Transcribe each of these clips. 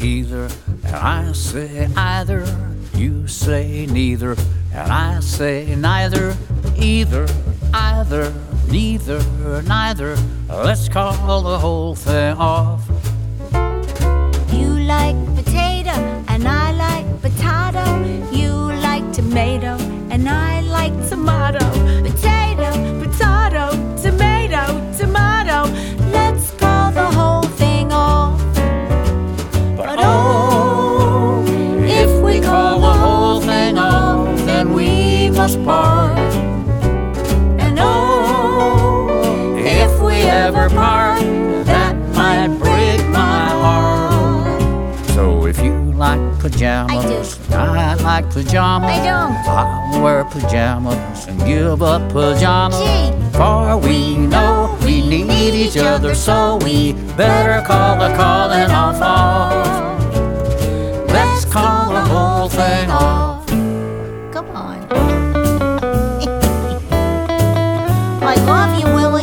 either, and I say either. You say neither, and I say neither. Either, either, neither, neither. Let's call the whole thing off. You like potato, and I like potato. You like tomato, and I like tomato. Potato, potato, tomato, tomato. Let's call the whole thing off. But oh, if we call the whole thing off, then we must part. And oh, if we ever part, that might break my heart. So if you like pajamas, I like pajamas. I don't. I'll wear pajamas and give up pajamas. Gee. For we know we need each other, so we better call the calling off. Let's call the whole thing off. Come on. I love you, Willie.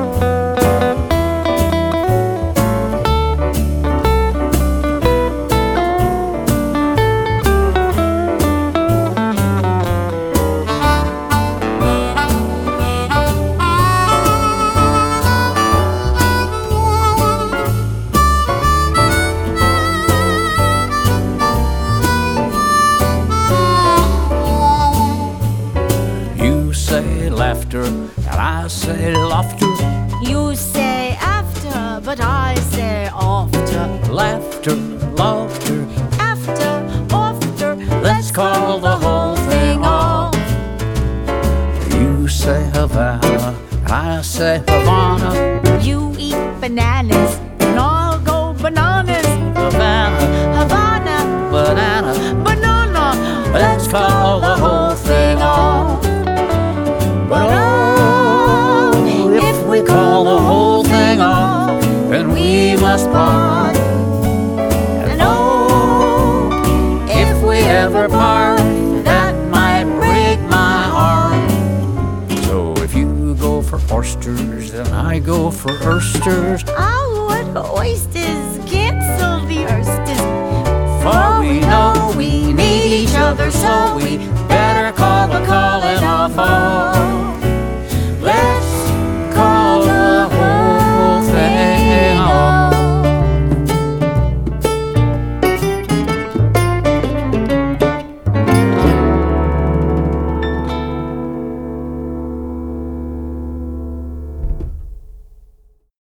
You say laughter, and I say laughter. You say after, but I say after. Laughter, laughter. After, after. Let's call the whole thing off. You say Havana, and I say Havana. You eat bananas, and I'll go bananas. Havana, Havana, banana. banana. Let's call the whole thing off. But oh, if we call the whole thing off, then we must part. And oh, if we ever part, that might break my heart. So if you go for oysters, then I go for oysters. I